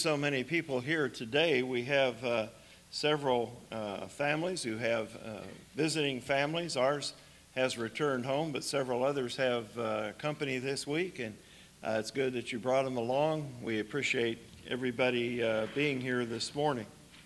So many people here today. We have several families who have visiting families. Ours has returned home, but several others have company this week, and it's good that you brought them along. We appreciate everybody being here this morning.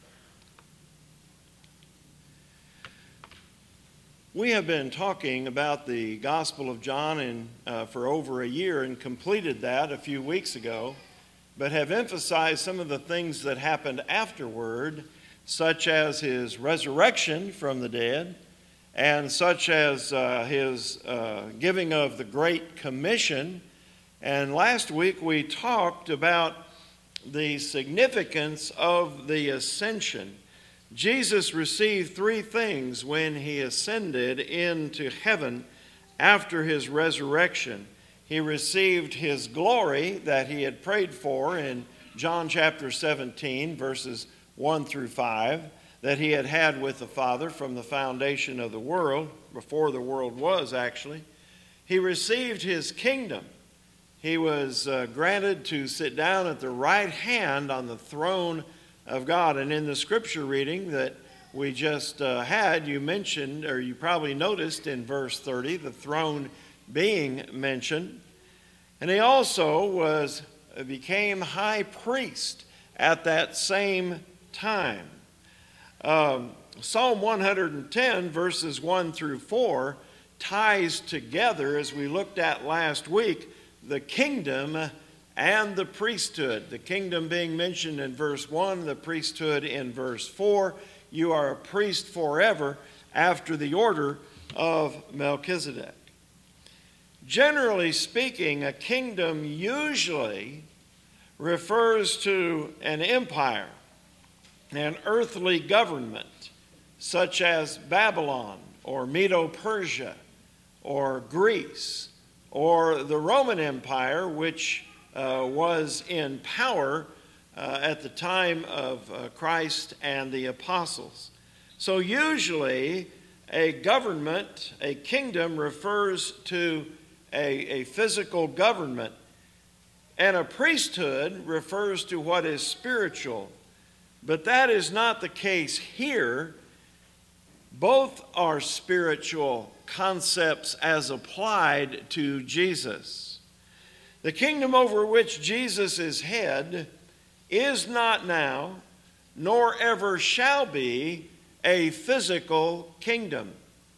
We have been talking about the Gospel of John for over a year and completed that a few weeks ago, but have emphasized some of the things that happened afterward, such as his resurrection from the dead, and such as his giving of the Great Commission. And last week we talked about the significance of the ascension. Jesus received three things when he ascended into heaven after his resurrection. He received his glory that he had prayed for in John chapter 17, verses 1 through 5, that he had had with the Father from the foundation of the world, before the world was actually. He received his kingdom. He was granted to sit down at the right hand on the throne of God. And in the scripture reading that we just had, you mentioned, or you probably noticed in verse 30, the throne being mentioned. And he also became high priest at that same time. Psalm 110 verses 1 through 4 ties together, as we looked at last week, the kingdom and the priesthood. The kingdom being mentioned in verse 1, the priesthood in verse 4. You are a priest forever after the order of Melchizedek. Generally speaking, a kingdom usually refers to an empire, an earthly government, such as Babylon or Medo-Persia or Greece or the Roman Empire, which was in power at the time of Christ and the apostles. So usually a government, a kingdom, refers to a physical government, and a priesthood refers to what is spiritual. But that is not the case here. Both are spiritual concepts as applied to Jesus. The kingdom over which Jesus is head is not now, nor ever shall be, a physical kingdom.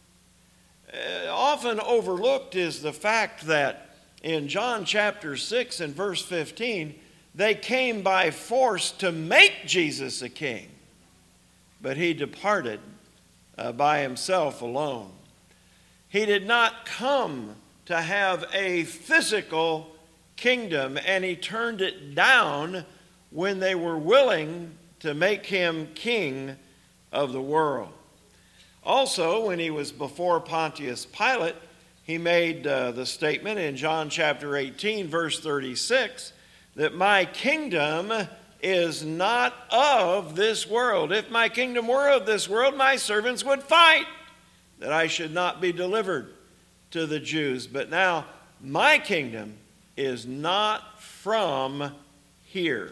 Often overlooked is the fact that in John chapter 6 and verse 15, they came by force to make Jesus a king, but he departed by himself alone. He did not come to have a physical kingdom, and he turned it down when they were willing to make him king of the world. Also, when he was before Pontius Pilate, he made the statement in John chapter 18, verse 36, that my kingdom is not of this world. If my kingdom were of this world, my servants would fight that I should not be delivered to the Jews. But now my kingdom is not from here.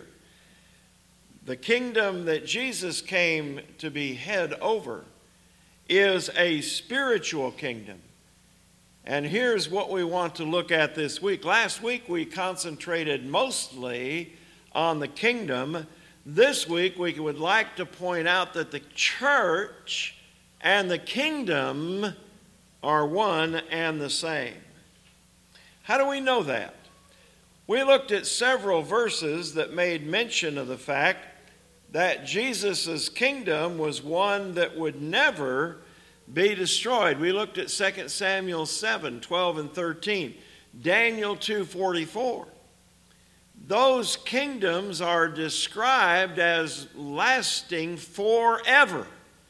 The kingdom that Jesus came to be head over is a spiritual kingdom. And here's what we want to look at this week. Last week we concentrated mostly on the kingdom. This week we would like to point out that the church and the kingdom are one and the same. How do we know that? We looked at several verses that made mention of the fact that Jesus' kingdom was one that would never be destroyed. We looked at 2 Samuel 7, 12 and 13, Daniel 2:44. Those kingdoms are described as lasting forever.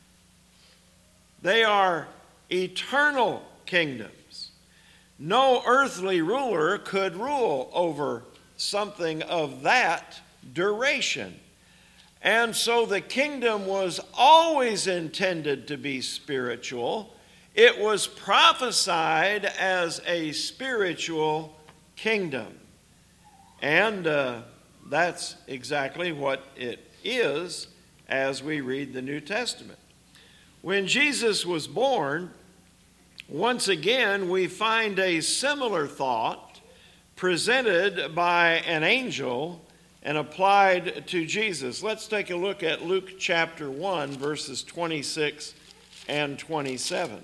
They are eternal kingdoms. No earthly ruler could rule over something of that duration. And so the kingdom was always intended to be spiritual. It was prophesied as a spiritual kingdom. And that's exactly what it is as we read the New Testament. When Jesus was born, once again we find a similar thought presented by an angel and applied to Jesus. Let's take a look at Luke chapter 1, verses 26 and 27.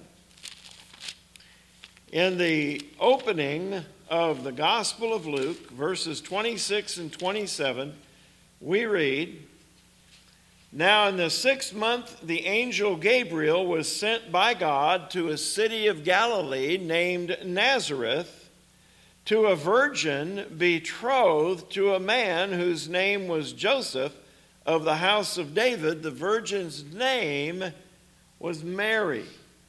In the opening of the Gospel of Luke, verses 26 and 27, we read, "Now in the 6th month, the angel Gabriel was sent by God to a city of Galilee named Nazareth, to a virgin betrothed to a man whose name was Joseph of the house of David. The virgin's name was Mary."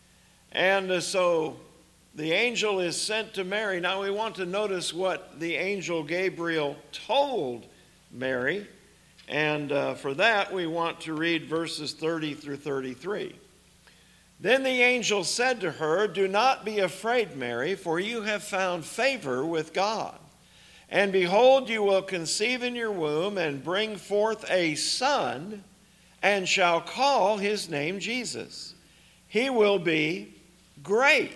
And so the angel is sent to Mary. Now we want to notice what the angel Gabriel told Mary. And for that we want to read verses 30 through 33. "Then the angel said to her, 'Do not be afraid, Mary, for you have found favor with God. And behold, you will conceive in your womb and bring forth a son, and shall call his name Jesus. He will be great.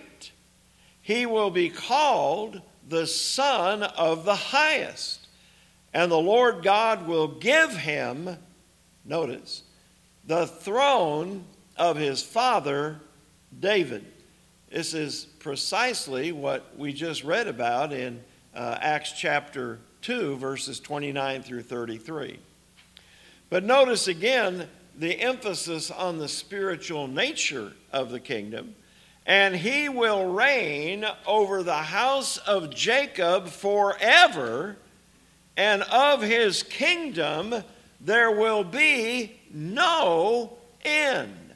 He will be called the Son of the Highest. And the Lord God will give him," notice, "the throne of his father David." This is precisely what we just read about in Acts chapter 2, verses 29 through 33. But notice again the emphasis on the spiritual nature of the kingdom. "And he will reign over the house of Jacob forever, and of his kingdom there will be no end."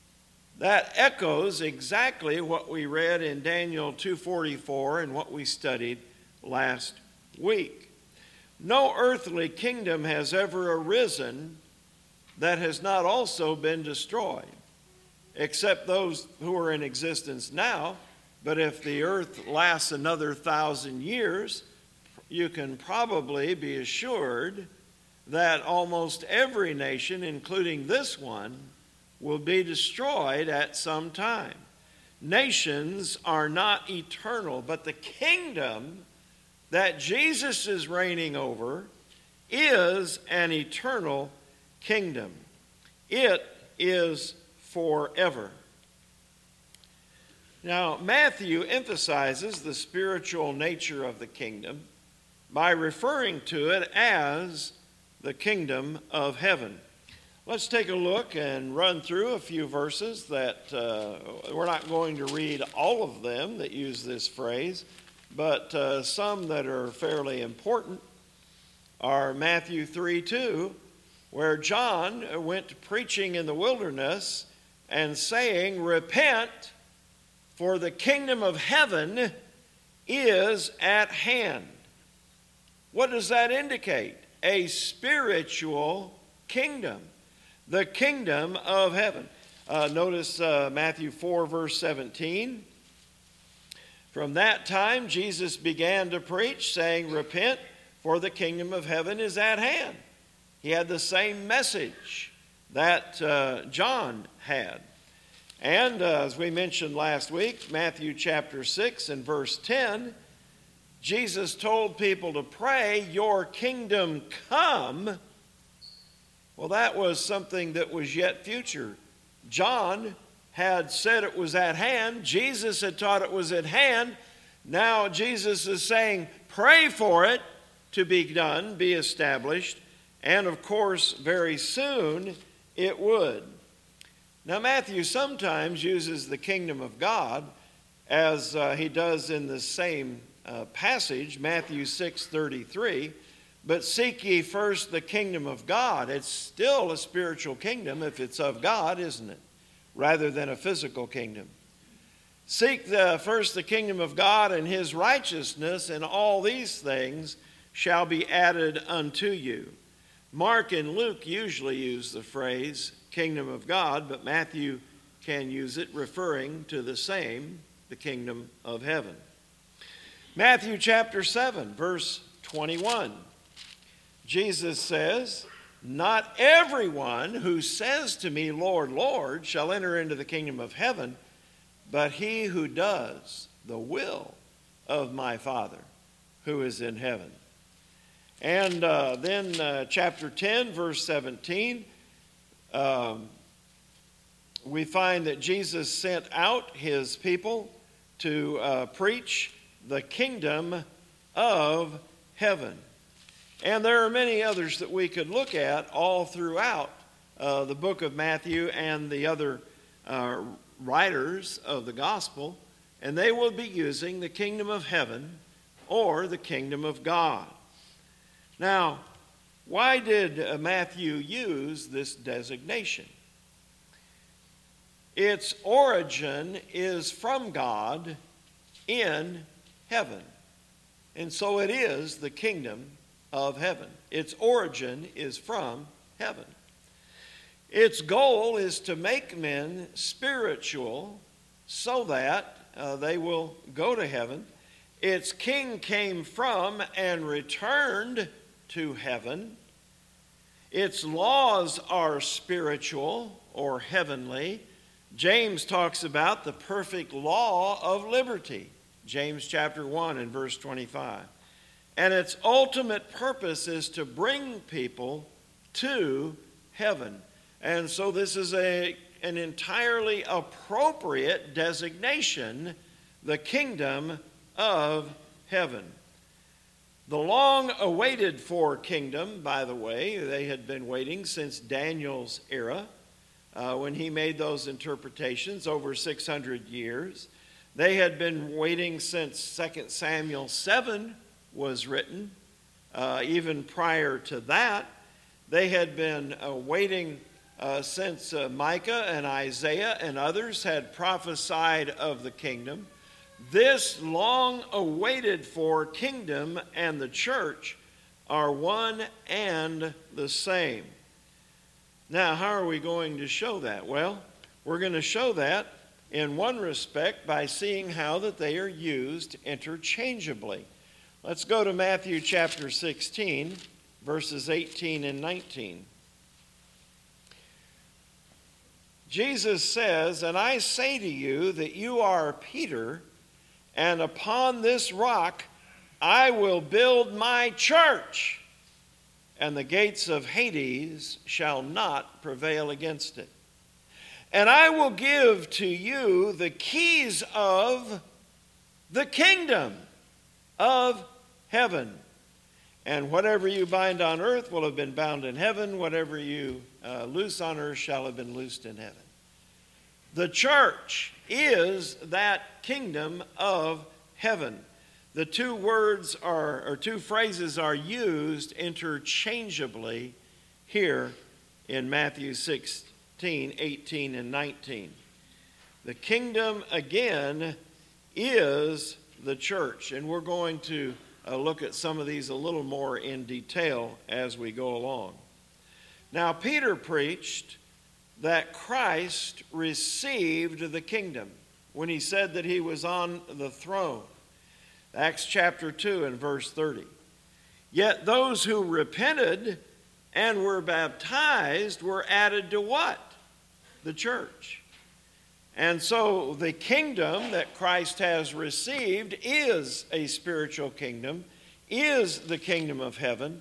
That echoes exactly what we read in Daniel 2:44 and what we studied last week. No earthly kingdom has ever arisen that has not also been destroyed, except those who are in existence now. But if the earth lasts another 1,000 years, you can probably be assured that almost every nation, including this one, will be destroyed at some time. Nations are not eternal, but the kingdom that Jesus is reigning over is an eternal kingdom. It is forever. Now, Matthew emphasizes the spiritual nature of the kingdom by referring to it as the kingdom of heaven. Let's take a look and run through a few verses that we're not going to read all of them that use this phrase, but some that are fairly important are Matthew 3:2, where John went preaching in the wilderness and saying, "Repent, for the kingdom of heaven is at hand." What does that indicate? A spiritual kingdom, the kingdom of heaven. Notice Matthew 4, verse 17. "From that time Jesus began to preach, saying, 'Repent, for the kingdom of heaven is at hand.'" He had the same message that John had. And as we mentioned last week, Matthew chapter 6 and verse 10, Jesus told people to pray, "Your kingdom come." Well, that was something that was yet future. John had said it was at hand. Jesus had taught it was at hand. Now Jesus is saying, pray for it to be done, be established. And of course, very soon it would. Now Matthew sometimes uses the kingdom of God as he does in the same passage, Matthew 6:33. "But seek ye first the kingdom of God." It's still a spiritual kingdom if it's of God, isn't it? Rather than a physical kingdom. "Seek first the kingdom of God and his righteousness, and all these things shall be added unto you." Mark and Luke usually use the phrase kingdom of God, but Matthew can use it referring to the same, the kingdom of heaven. Matthew chapter 7, verse 21. Jesus says, "Not everyone who says to me, 'Lord, Lord,' shall enter into the kingdom of heaven, but he who does the will of my Father who is in heaven." And then chapter 10, verse 17, we find that Jesus sent out his people to preach the kingdom of heaven. And there are many others that we could look at all throughout the book of Matthew and the other writers of the gospel, and they will be using the kingdom of heaven or the kingdom of God. Now, why did Matthew use this designation? Its origin is from God in heaven, and so it is the kingdom of heaven. Its origin is from heaven. Its goal is to make men spiritual so that they will go to heaven. Its king came from and returned to heaven. Its laws are spiritual or heavenly. James talks about the perfect law of liberty, James chapter 1 and verse 25. And its ultimate purpose is to bring people to heaven. And so this is an entirely appropriate designation, the kingdom of heaven. The long-awaited for kingdom, by the way, they had been waiting since Daniel's era, when he made those interpretations over 600 years. They had been waiting since 2 Samuel 7 was written. Even prior to that, they had been waiting since Micah and Isaiah and others had prophesied of the kingdom. This long-awaited for kingdom and the church are one and the same. Now, how are we going to show that? Well, we're going to show that in one respect by seeing how that they are used interchangeably. Let's go to Matthew chapter 16, verses 18 and 19. Jesus says, "And I say to you that you are Peter, and upon this rock I will build my church, and the gates of Hades shall not prevail against it. And I will give to you the keys of the kingdom of heaven. And whatever you bind on earth will have been bound in heaven. Whatever you loose on earth shall have been loosed in heaven." The church is that kingdom of heaven. The two words or two phrases are used interchangeably here in Matthew 16, 18, and 19. The kingdom, again, is the church. And we're going to look at some of these a little more in detail as we go along. Now, Peter preached that Christ received the kingdom when he said that he was on the throne. Acts chapter 2 and verse 30. Yet those who repented and were baptized were added to what? The church. And so the kingdom that Christ has received is a spiritual kingdom, is the kingdom of heaven,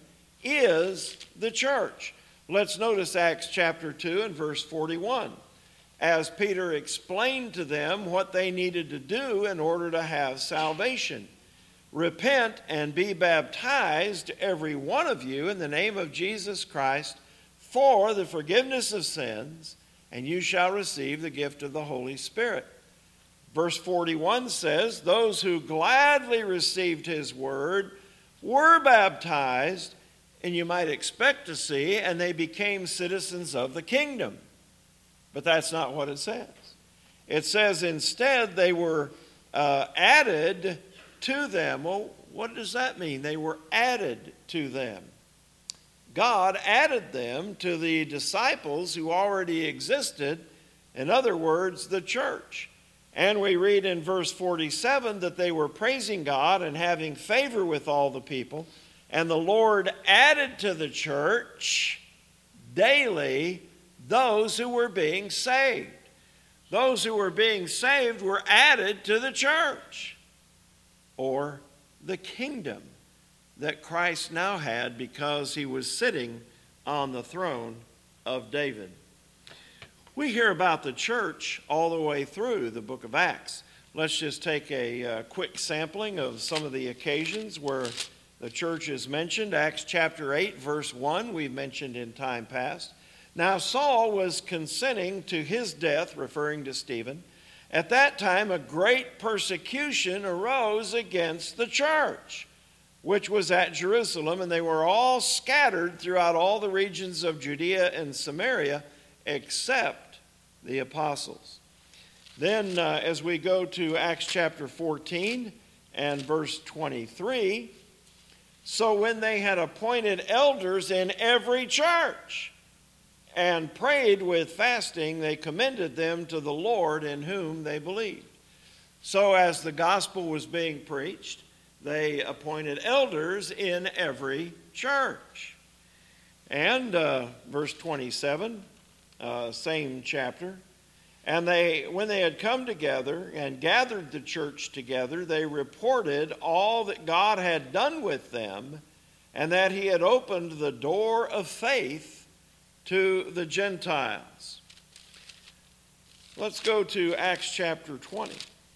is the church. Let's notice Acts chapter 2 and verse 41. As Peter explained to them what they needed to do in order to have salvation. "Repent and be baptized, every one of you, in the name of Jesus Christ, for the forgiveness of sins, and you shall receive the gift of the Holy Spirit." Verse 41 says, "Those who gladly received his word were baptized," and you might expect to see, "and they became citizens of the kingdom." But that's not what it says. It says instead they were added to them. Well, what does that mean? They were added to them. God added them to the disciples who already existed, in other words, the church. And we read in verse 47 that they were praising God and having favor with all the people. And the Lord added to the church daily those who were being saved. Those who were being saved were added to the church, or the kingdom that Christ now had because he was sitting on the throne of David. We hear about the church all the way through the book of Acts. Let's just take a quick sampling of some of the occasions where the church is mentioned. Acts chapter 8, verse 1, we've mentioned in time past. Now Saul was consenting to his death, referring to Stephen. At that time, a great persecution arose against the church, which was at Jerusalem, and they were all scattered throughout all the regions of Judea and Samaria, except the apostles. Then, as we go to Acts chapter 14 and verse 23, so when they had appointed elders in every church, and prayed with fasting, they commended them to the Lord in whom they believed. So as the gospel was being preached, they appointed elders in every church. And verse 27, same chapter. And when they had come together and gathered the church together, they reported all that God had done with them, and that he had opened the door of faith to the Gentiles. Let's go to Acts chapter 20.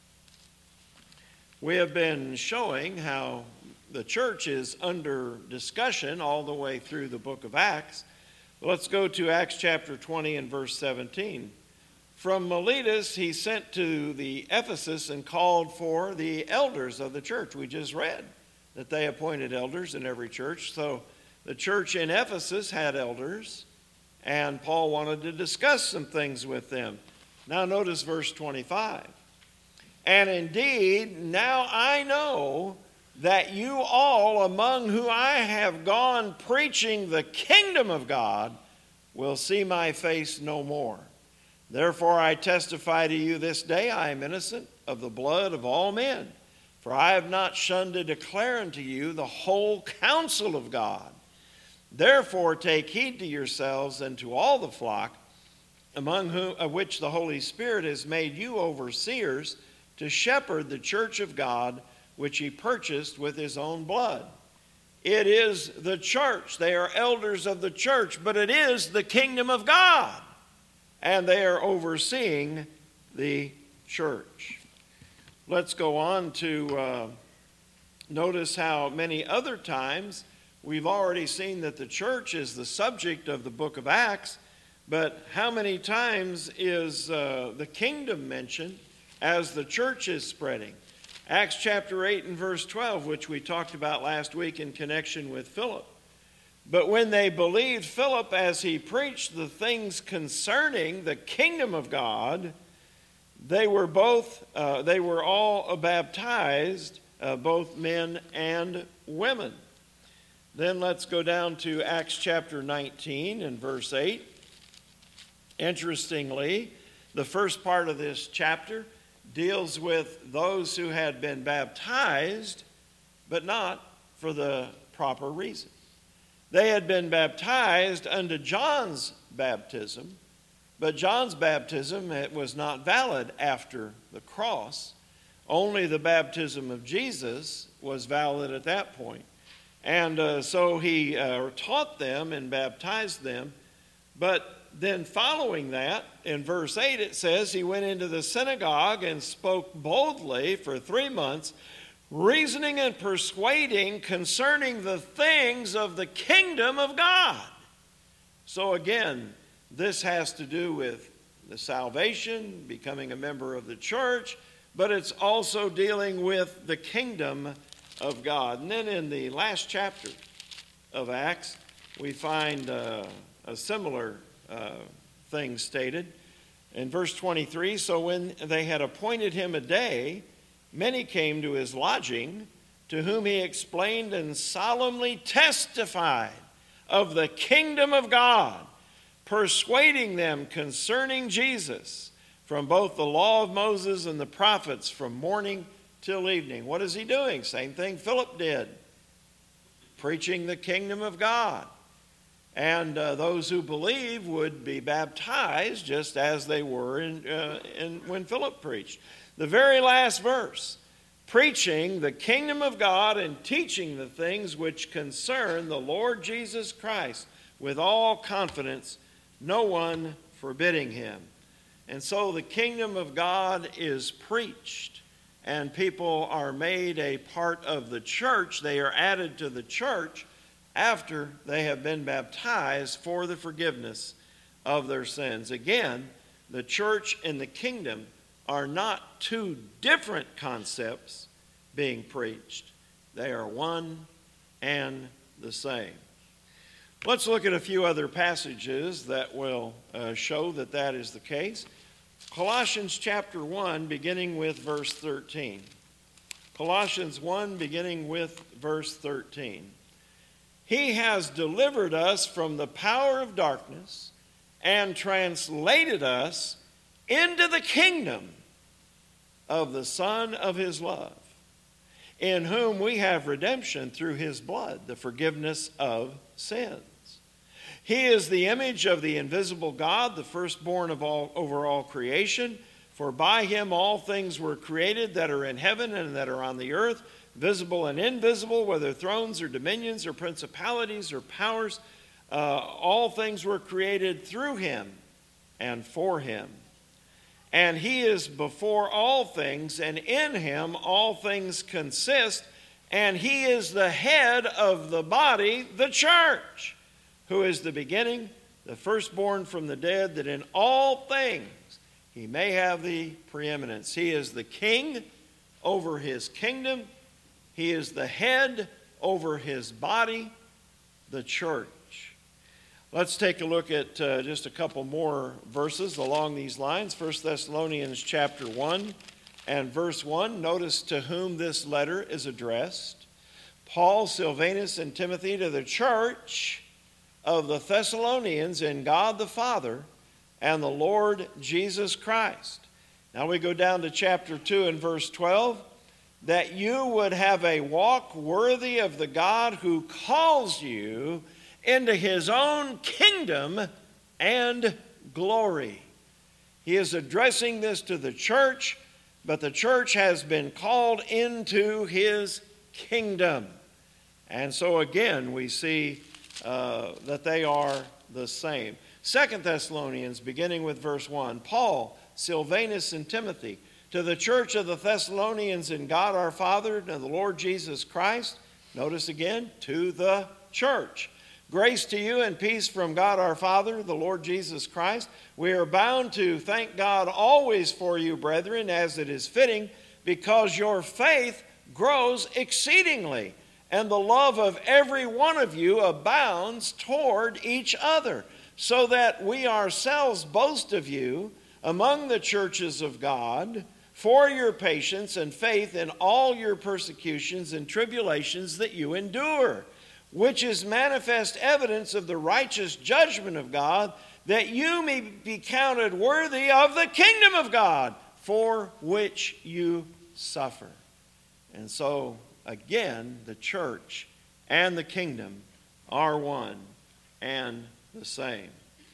We have been showing how the church is under discussion all the way through the book of Acts. Let's go to Acts chapter 20 and verse 17. From Miletus he sent to the Ephesus and called for the elders of the church. We just read that they appointed elders in every church. So the church in Ephesus had elders, and Paul wanted to discuss some things with them. Now notice verse 25. And indeed, now I know that you all among whom I have gone preaching the kingdom of God will see my face no more. Therefore I testify to you this day, I am innocent of the blood of all men. For I have not shunned to declare unto you the whole counsel of God. Therefore take heed to yourselves and to all the flock, among which the Holy Spirit has made you overseers, to shepherd the church of God, which he purchased with his own blood. It is the church. They are elders of the church, but it is the kingdom of God, and they are overseeing the church. Let's go on to notice how many other times we've already seen that the church is the subject of the book of Acts, but how many times is the kingdom mentioned as the church is spreading? Acts chapter 8 and verse 12, which we talked about last week in connection with Philip. But when they believed Philip as he preached the things concerning the kingdom of God, they were all baptized, both men and women. Then let's go down to Acts chapter 19 and verse 8. Interestingly, the first part of this chapter deals with those who had been baptized, but not for the proper reason. They had been baptized unto John's baptism, but John's baptism was not valid after the cross. Only the baptism of Jesus was valid at that point. And so he taught them and baptized them. But then following that, in verse 8 it says, he went into the synagogue and spoke boldly for 3 months, reasoning and persuading concerning the things of the kingdom of God. So again, this has to do with the salvation, becoming a member of the church, but it's also dealing with the kingdom of God. And then in the last chapter of Acts, we find a similar thing stated. In verse 23, so when they had appointed him a day, many came to his lodging, to whom he explained and solemnly testified of the kingdom of God, persuading them concerning Jesus from both the law of Moses and the prophets, from morning till evening. What is he doing? Same thing Philip did. preaching the kingdom of God. And those who believe would be baptized just as they were when Philip preached. The very last verse, preaching the kingdom of God and teaching the things which concern the Lord Jesus Christ with all confidence, no one forbidding him. And so the kingdom of God is preached, and people are made a part of the church. They are added to the church after they have been baptized for the forgiveness of their sins. Again, the church and the kingdom are not two different concepts being preached. They are one and the same. Let's look at a few other passages that will show that that is the case. Colossians chapter 1, beginning with verse 13. Colossians 1, beginning with verse 13. He has delivered us from the power of darkness and translated us into the kingdom of the Son of his love, in whom we have redemption through his blood, the forgiveness of sins. He is the image of the invisible God, the firstborn of all over all creation. For by him all things were created that are in heaven and that are on the earth, visible and invisible, whether thrones or dominions or principalities or powers. All things were created through him and for him. And he is before all things, and in him all things consist. And he is the head of the body, the church, who is the beginning, the firstborn from the dead, that in all things he may have the preeminence. He is the king over his kingdom. He is the head over his body, the church. Let's take a look at just a couple more verses along these lines. 1 Thessalonians chapter 1 and verse 1. Notice to whom this letter is addressed. Paul, Silvanus, and Timothy, to the church of the Thessalonians in God the Father and the Lord Jesus Christ. Now we go down to chapter 2 and verse 12. That you would have a walk worthy of the God who calls you into his own kingdom and glory. He is addressing this to the church, but the church has been called into his kingdom. And so again, we see that they are the same. 2 Thessalonians, beginning with verse 1. Paul, Silvanus, and Timothy, to the church of the Thessalonians in God our Father and the Lord Jesus Christ. Notice again, to the church. Grace to you and peace from God our Father, the Lord Jesus Christ. We are bound to thank God always for you, brethren, as it is fitting, because your faith grows exceedingly, and the love of every one of you abounds toward each other, so that we ourselves boast of you among the churches of God for your patience and faith in all your persecutions and tribulations that you endure, which is manifest evidence of the righteous judgment of God, that you may be counted worthy of the kingdom of God, for which you suffer. And so, again, the church and the kingdom are one and the same.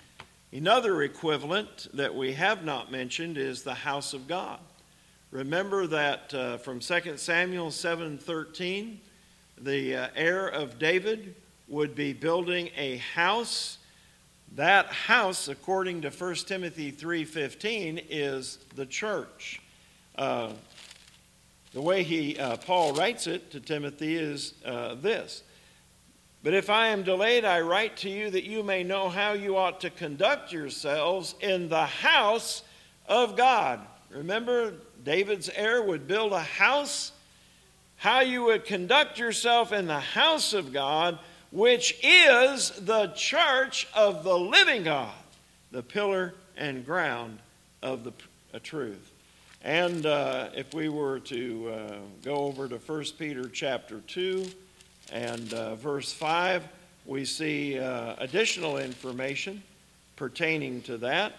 Another equivalent that we have not mentioned is the house of God. Remember that from 2 Samuel 7:13, the heir of David would be building a house. That house, according to 1 Timothy 3:15, is the church. The way Paul writes it to Timothy is this. But if I am delayed, I write to you that you may know how you ought to conduct yourselves in the house of God. Remember, David's heir would build a house. How you would conduct yourself in the house of God, which is the church of the living God, the pillar and ground of the truth. And if we were to go over to 1 Peter chapter 2 and verse 5, we see additional information pertaining to that.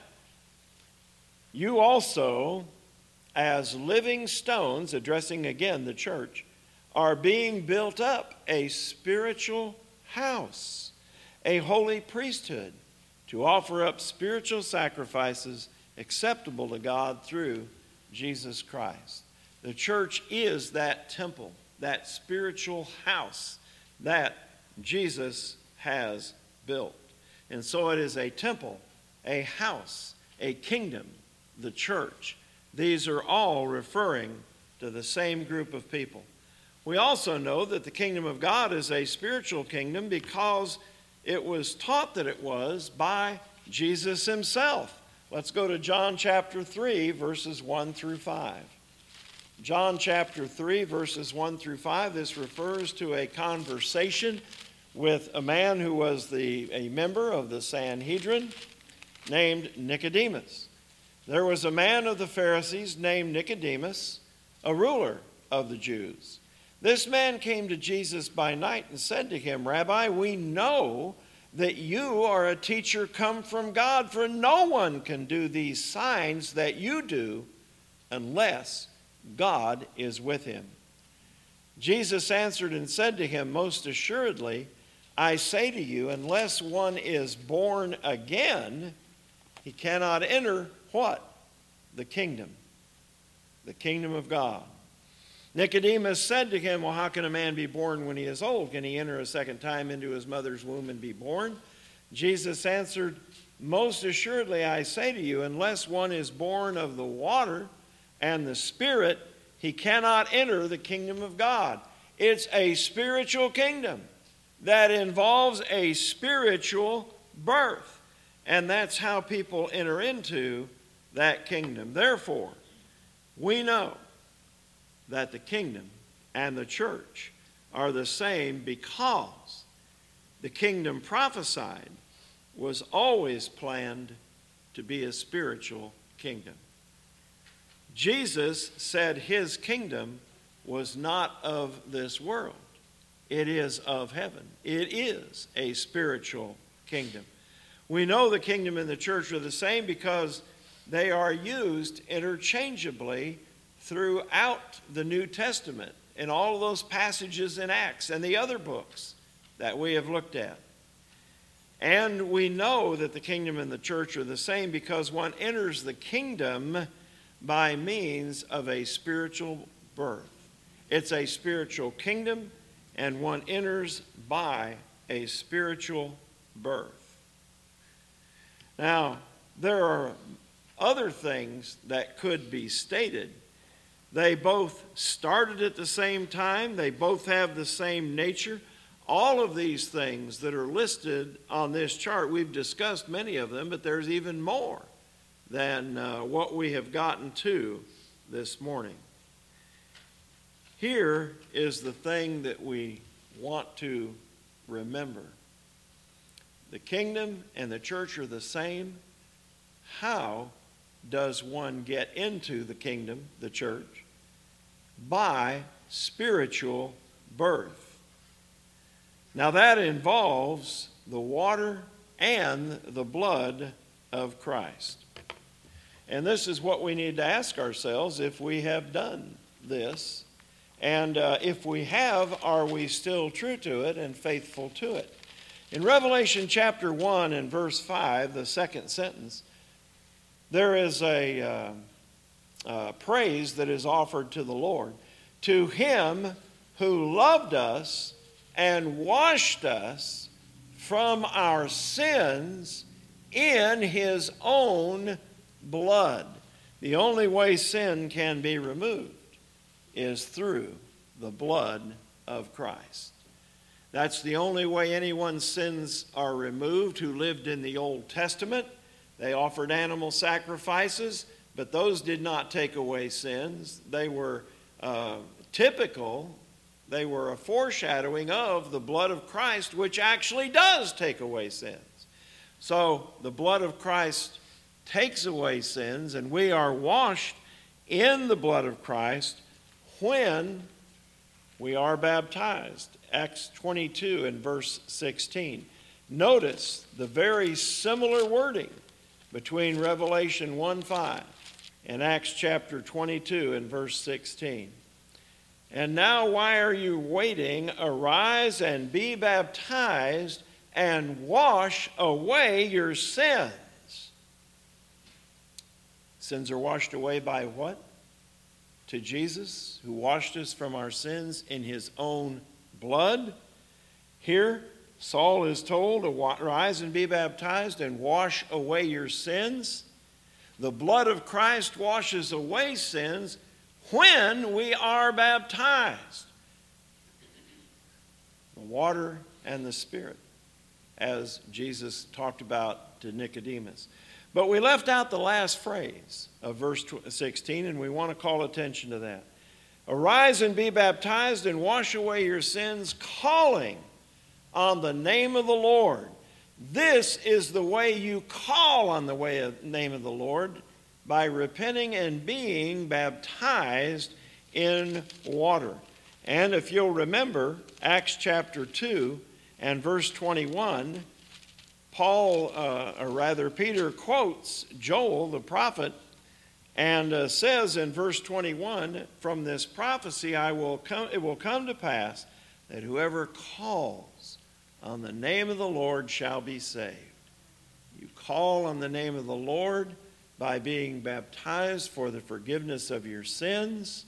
You also, as living stones, addressing again the church, are being built up a spiritual house, a holy priesthood, to offer up spiritual sacrifices acceptable to God through Jesus Christ. The church is that temple, that spiritual house that Jesus has built. And so it is a temple, a house, a kingdom, the church. These are all referring to the same group of people. We also know that the kingdom of God is a spiritual kingdom because it was taught that it was by Jesus himself. Let's go to John chapter 3, verses 1 through 5. John chapter 3, verses 1 through 5. This refers to a conversation with a man who was a member of the Sanhedrin named Nicodemus. There was a man of the Pharisees named Nicodemus, a ruler of the Jews. This man came to Jesus by night and said to him, "Rabbi, we know that you are a teacher come from God, for no one can do these signs that you do unless God is with him." Jesus answered and said to him, "Most assuredly, I say to you, unless one is born again, he cannot enter" what? The kingdom of God. Nicodemus said to him, "Well, how can a man be born when he is old? Can he enter a second time into his mother's womb and be born?" Jesus answered, "Most assuredly, I say to you, unless one is born of the water and the Spirit, he cannot enter the kingdom of God." It's a spiritual kingdom that involves a spiritual birth. And that's how people enter into that kingdom. Therefore, we know that the kingdom and the church are the same because the kingdom prophesied was always planned to be a spiritual kingdom. Jesus said his kingdom was not of this world. It is of heaven. It is a spiritual kingdom. We know the kingdom and the church are the same because they are used interchangeably throughout the New Testament in all of those passages in Acts and the other books that we have looked at. And we know that the kingdom and the church are the same because one enters the kingdom by means of a spiritual birth. It's a spiritual kingdom, and one enters by a spiritual birth. Now, there are other things that could be stated. They both started at the same time. They both have the same nature. All of these things that are listed on this chart, we've discussed many of them, but there's even more than what we have gotten to this morning. Here is the thing that we want to remember. The kingdom and the church are the same. How does one get into the kingdom, the church? By spiritual birth. Now that involves the water and the blood of Christ. And this is what we need to ask ourselves if we have done this. And if we have, are we still true to it and faithful to it? In Revelation chapter 1 and verse 5, the second sentence, there is a praise that is offered to the Lord. To him who loved us and washed us from our sins in his own blood. The only way sin can be removed is through the blood of Christ. That's the only way anyone's sins are removed who lived in the Old Testament. They offered animal sacrifices, but those did not take away sins. They were typical. They were a foreshadowing of the blood of Christ, which actually does take away sins. So the blood of Christ takes away sins, and we are washed in the blood of Christ when we are baptized. Acts 22 and verse 16. Notice the very similar wording between Revelation 1:5 and Acts chapter 22 and verse 16. And now why are you waiting? Arise and be baptized and wash away your sins. Sins are washed away by what? To Jesus, who washed us from our sins in his own blood. Here, Saul is told to rise and be baptized and wash away your sins. The blood of Christ washes away sins when we are baptized. The water and the Spirit, as Jesus talked about to Nicodemus. But we left out the last phrase of verse 16, and we want to call attention to that. Arise and be baptized and wash away your sins, calling on the name of the Lord. This is the way you call on the name of the Lord, by repenting and being baptized in water. And if you'll remember, Acts chapter 2 and verse 21, Peter quotes Joel, the prophet, and says in verse 21, from this prophecy it will come to pass that whoever calls on the name of the Lord shall be saved. You call on the name of the Lord by being baptized for the forgiveness of your sins,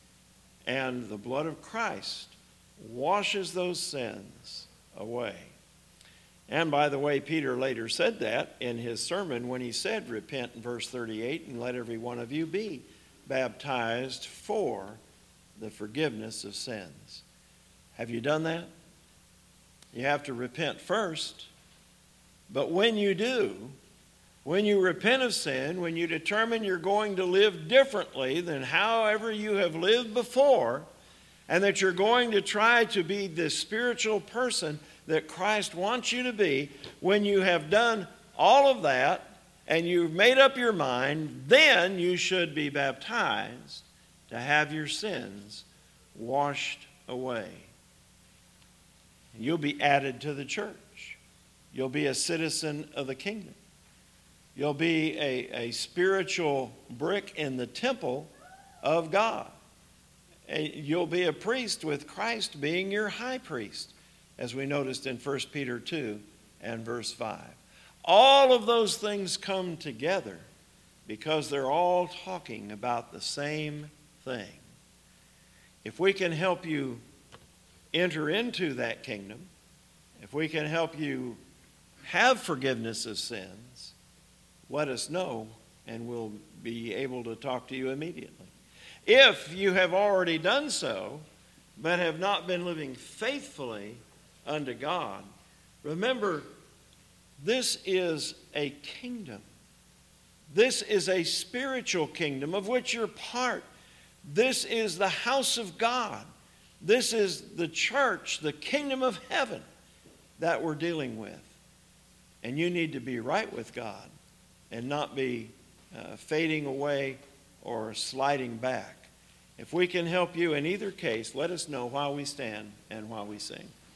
and the blood of Christ washes those sins away. And by the way, Peter later said that in his sermon when he said, repent in verse 38, and let every one of you be baptized for the forgiveness of sins. Have you done that? You have to repent first. But when you do, when you repent of sin, when you determine you're going to live differently than however you have lived before, and that you're going to try to be this spiritual person that Christ wants you to be, when you have done all of that and you've made up your mind, then you should be baptized to have your sins washed away. You'll be added to the church. You'll be a citizen of the kingdom. You'll be a spiritual brick in the temple of God. And you'll be a priest with Christ being your high priest, as we noticed in 1 Peter 2 and verse 5. All of those things come together because they're all talking about the same thing. If we can help you enter into that kingdom, if we can help you have forgiveness of sins, let us know and we'll be able to talk to you immediately. If you have already done so, but have not been living faithfully unto God, remember, this is a kingdom. This is a spiritual kingdom of which you're part. This is the house of God. This is the church, the kingdom of heaven that we're dealing with. And you need to be right with God and not be fading away or sliding back. If we can help you in either case, let us know while we stand and while we sing.